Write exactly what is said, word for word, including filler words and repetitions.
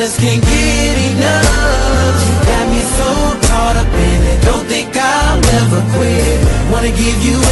just can't get enough. You got me so caught up in it, don't think I'll ever quit. Wanna give you